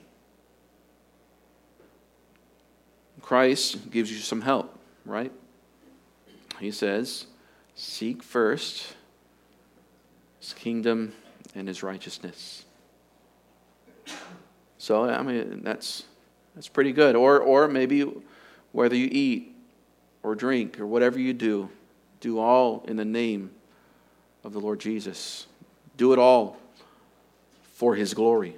Christ gives you some help, right? He says, seek first his kingdom and his righteousness. So, I mean, that's that's pretty good. Or, or maybe whether you eat or drink or whatever you do, do all in the name of the Lord Jesus. Do it all for his glory.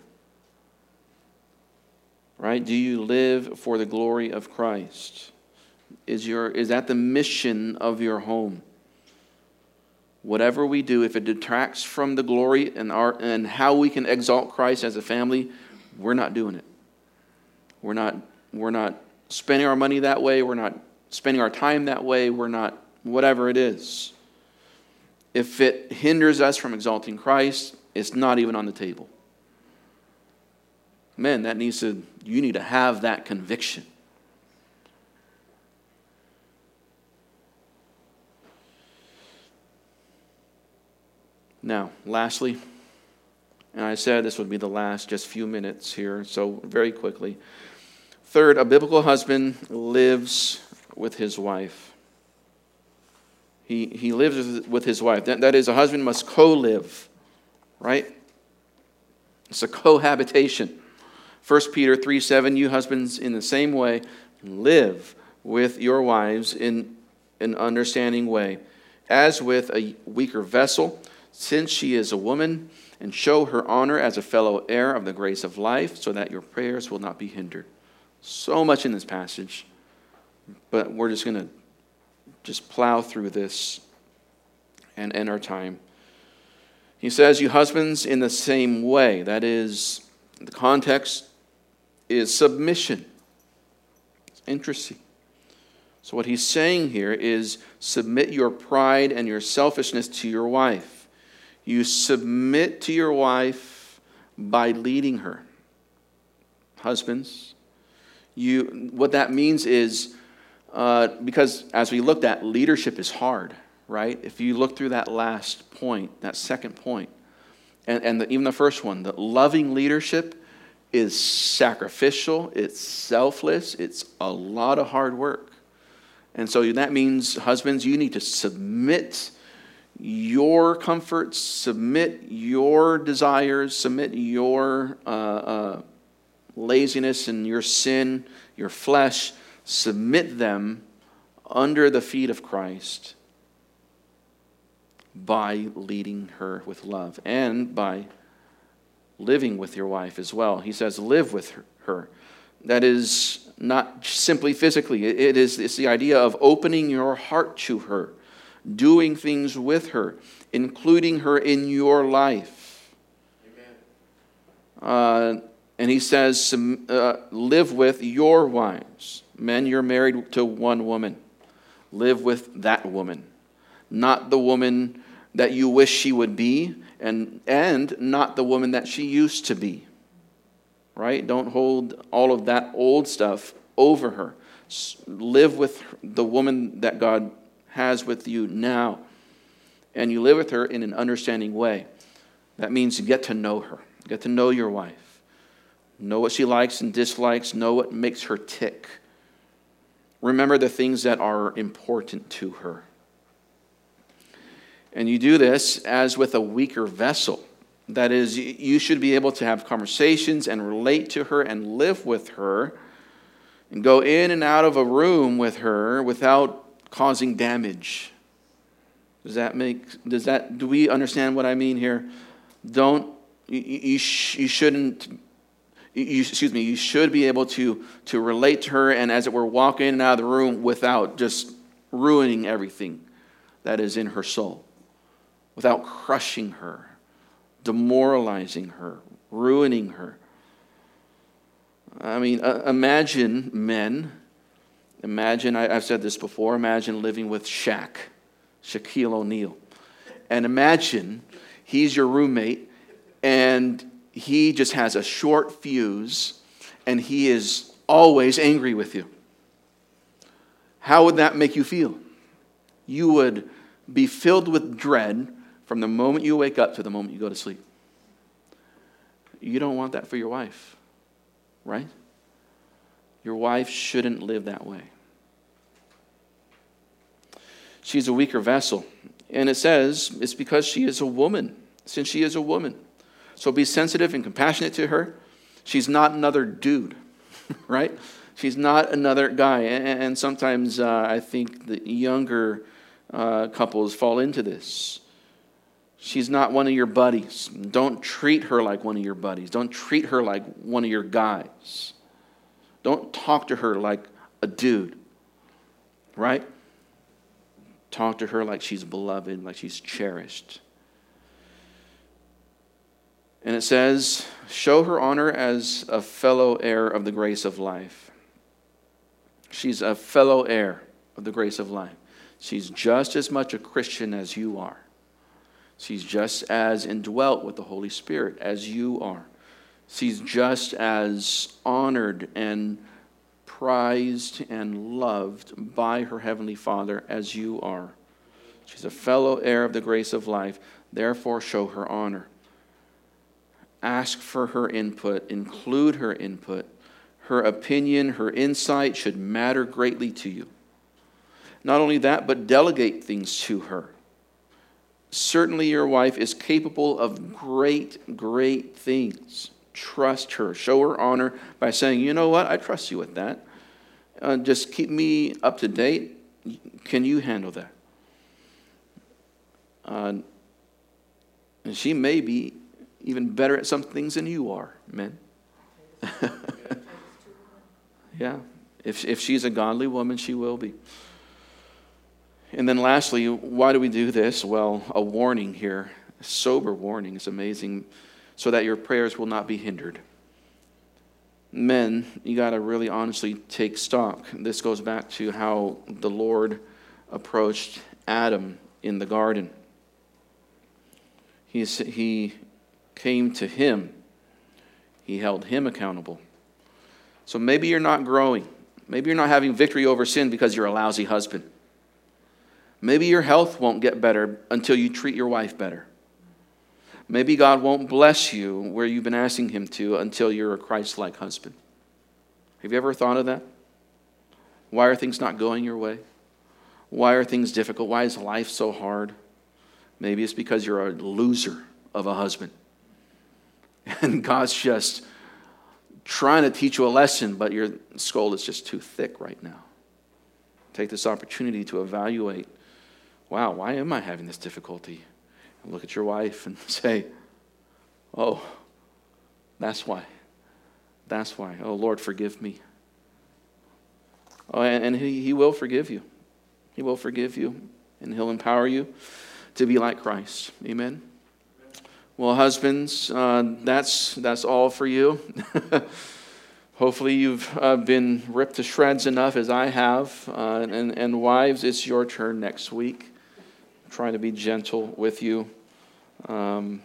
Right? Do you live for the glory of Christ? Is your is that the mission of your home? Whatever we do, if it detracts from the glory and our and how we can exalt Christ as a family, we're not doing it. We're not we're not spending our money that way, we're not spending our time that way, we're not whatever it is. If it hinders us from exalting Christ, it's not even on the table. Men, that needs to, you need to have that conviction. Now, lastly, and I said this would be the last just few minutes here, so very quickly. Third, a biblical husband lives with his wife. He, he lives with his wife. That, that is, a husband must co-live, right? It's a cohabitation. First Peter three seven, you husbands in the same way live with your wives in an understanding way, as with a weaker vessel, since she is a woman, and show her honor as a fellow heir of the grace of life, so that your prayers will not be hindered. So much in this passage, but we're just going to just plow through this and end our time. He says, you husbands, in the same way. That is, the context is submission. It's interesting. So what he's saying here is submit your pride and your selfishness to your wife. You submit to your wife by leading her. Husbands, you what that means is, uh, because as we looked at, leadership is hard, right? If you look through that last point, that second point, and, and the, even the first one, the loving leadership is sacrificial, it's selfless, it's a lot of hard work. And so that means, husbands, you need to submit your comforts, submit your desires, submit your uh, uh, laziness and your sin, your flesh, submit them under the feet of Christ by leading her with love and by living with your wife as well. He says, live with her. That is not simply physically. It is it's the idea of opening your heart to her, doing things with her, including her in your life. Amen. Uh, and he says, uh, live with your wives. Men, you're married to one woman. Live with that woman. Not the woman that you wish she would be, and, and not the woman that she used to be. Right? Don't hold all of that old stuff over her. Live with the woman that God has with you now. And you live with her in an understanding way. That means you get to know her. Get to know your wife. Know what she likes and dislikes. Know what makes her tick. Remember the things that are important to her. And you do this as with a weaker vessel. That is, you should be able to have conversations and relate to her and live with her and go in and out of a room with her without causing damage. Does that make, does that, do we understand what I mean here? Don't, you, you, sh, you shouldn't, you, excuse me, you should be able to, to relate to her and as it were walk in and out of the room without just ruining everything that is in her soul, without crushing her, demoralizing her, ruining her. I mean, uh, imagine men, imagine, I, I've said this before, imagine living with Shaq, Shaquille O'Neal. And imagine he's your roommate and he just has a short fuse and he is always angry with you. How would that make you feel? You would be filled with dread from the moment you wake up to the moment you go to sleep. You don't want that for your wife, right? Your wife shouldn't live that way. She's a weaker vessel. And it says it's because she is a woman, since she is a woman. So be sensitive and compassionate to her. She's not another dude, right? She's not another guy. And sometimes uh, I think the younger uh, couples fall into this. She's not one of your buddies. Don't treat her like one of your buddies. Don't treat her like one of your guys. Don't talk to her like a dude, right? Talk to her like she's beloved, like she's cherished. And it says, show her honor as a fellow heir of the grace of life. She's a fellow heir of the grace of life. She's just as much a Christian as you are. She's just as indwelt with the Holy Spirit as you are. She's just as honored and prized and loved by her Heavenly Father as you are. She's a fellow heir of the grace of life. Therefore, show her honor. Ask for her input. Include her input. Her opinion, her insight should matter greatly to you. Not only that, but delegate things to her. Certainly your wife is capable of great, great things. Trust her. Show her honor by saying, you know what, I trust you with that. uh, just keep me up to date. Can you handle that? Uh, and she may be even better at some things than you are, men. Yeah. If, if she's a godly woman, she will be. And then lastly, why do we do this? Well, a warning here, a sober warning. It's amazing. So that your prayers will not be hindered. Men, you got to really honestly take stock. This goes back to how the Lord approached Adam in the garden. He, he came to him. He held him accountable. So maybe you're not growing. Maybe you're not having victory over sin because you're a lousy husband. Maybe your health won't get better until you treat your wife better. Maybe God won't bless you where you've been asking him to until you're a Christ-like husband. Have you ever thought of that? Why are things not going your way? Why are things difficult? Why is life so hard? Maybe it's because you're a loser of a husband. And God's just trying to teach you a lesson, but your skull is just too thick right now. Take this opportunity to evaluate, wow, why am I having this difficulty? And look at your wife and say, oh, that's why. That's why. Oh, Lord, forgive me. Oh, and, and he, he will forgive you. He will forgive you, and he'll empower you to be like Christ. Amen? Well, husbands, uh, that's that's all for you. Hopefully you've uh, been ripped to shreds enough as I have. Uh, and, and wives, it's your turn next week. I'm trying to be gentle with you. Um,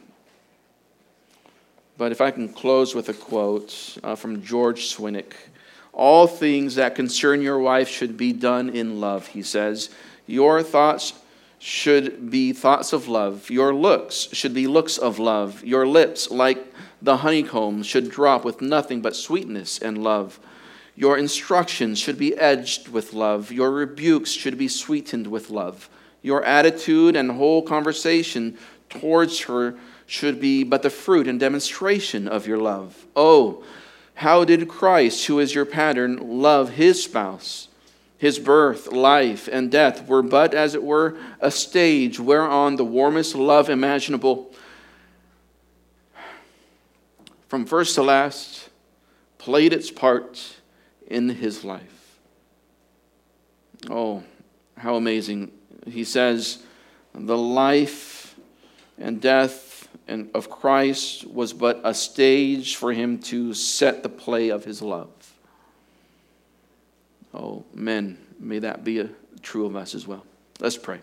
but if I can close with a quote uh, from George Swinnock. All things that concern your wife should be done in love, he says. Your thoughts should be thoughts of love. Your looks should be looks of love. Your lips, like the honeycomb, should drop with nothing but sweetness and love. Your instructions should be edged with love. Your rebukes should be sweetened with love. Your attitude and whole conversation towards her should be but the fruit and demonstration of your love. Oh, how did Christ, who is your pattern, love his spouse? His birth, life, and death were but, as it were, a stage whereon the warmest love imaginable, from first to last, played its part in his life. Oh, how amazing. He says, the life and death of Christ was but a stage for him to set the play of his love. Oh, men, may that be a, true of us as well. Let's pray.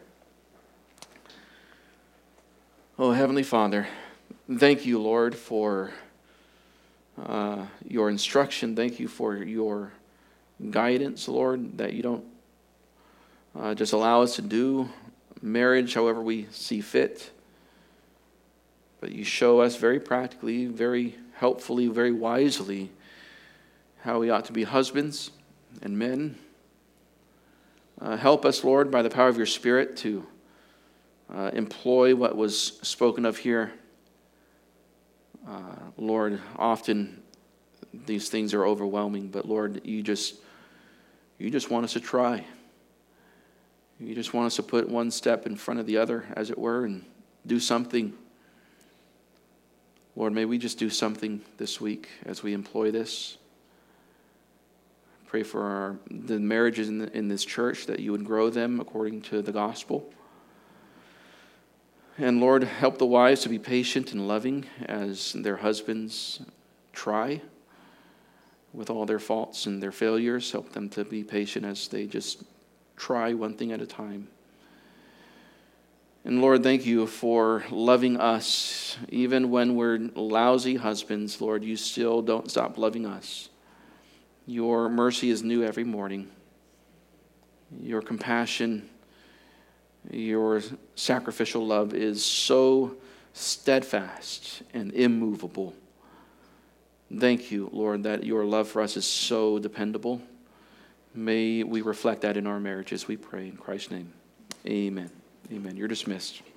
Oh, Heavenly Father, thank you, Lord, for uh, your instruction. Thank you for your guidance, Lord, that you don't uh, just allow us to do marriage however we see fit, but you show us very practically, very helpfully, very wisely how we ought to be husbands and men. Uh, help us, Lord, by the power of your Spirit to uh, employ what was spoken of here. Uh, Lord, often these things are overwhelming, but Lord, you just you just want us to try. You just want us to put one step in front of the other, as it were, and do something. Lord, may we just do something this week as we employ this. Pray for our, the marriages in, the, in this church, that you would grow them according to the gospel. And Lord, help the wives to be patient and loving as their husbands try with all their faults and their failures. Help them to be patient as they just try one thing at a time. And Lord, thank you for loving us. Even when we're lousy husbands, Lord, you still don't stop loving us. Your mercy is new every morning. Your compassion, your sacrificial love is so steadfast and immovable. Thank you, Lord, that your love for us is so dependable. May we reflect that in our marriages, we pray in Christ's name. Amen. Amen. You're dismissed.